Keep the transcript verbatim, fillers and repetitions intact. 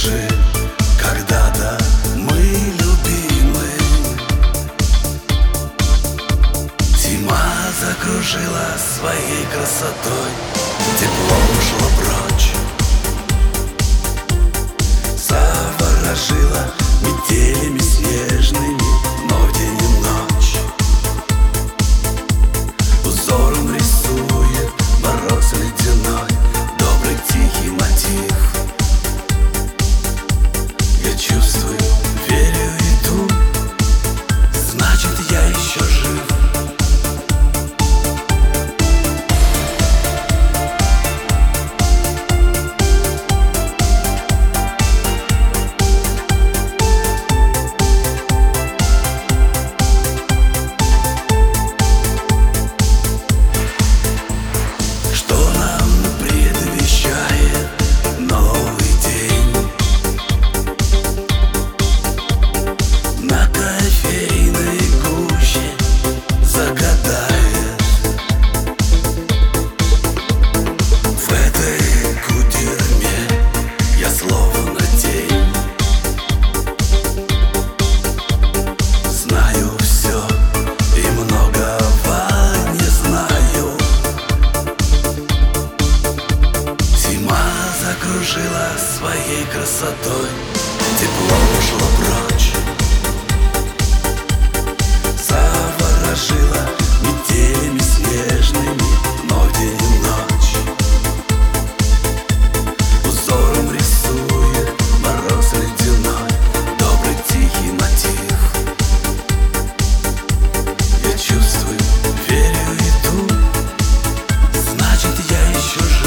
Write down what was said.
Скажи, когда-то мы любимы. Зима закружила своей красотой, тепло ушло прочь, заворожила метелями снежными, но в день и ночь узором рисует мороз ледяной, добрый тихий мотив. Я чувствую, верю, иду, значит, я еще жив. Закружила своей красотой, тепло ушло прочь, заворожила метелями снежными, но в день и ночь узором рисует мороз ледяной, добрый тихий мотив. Я чувствую, верю, иду, значит, я еще жив.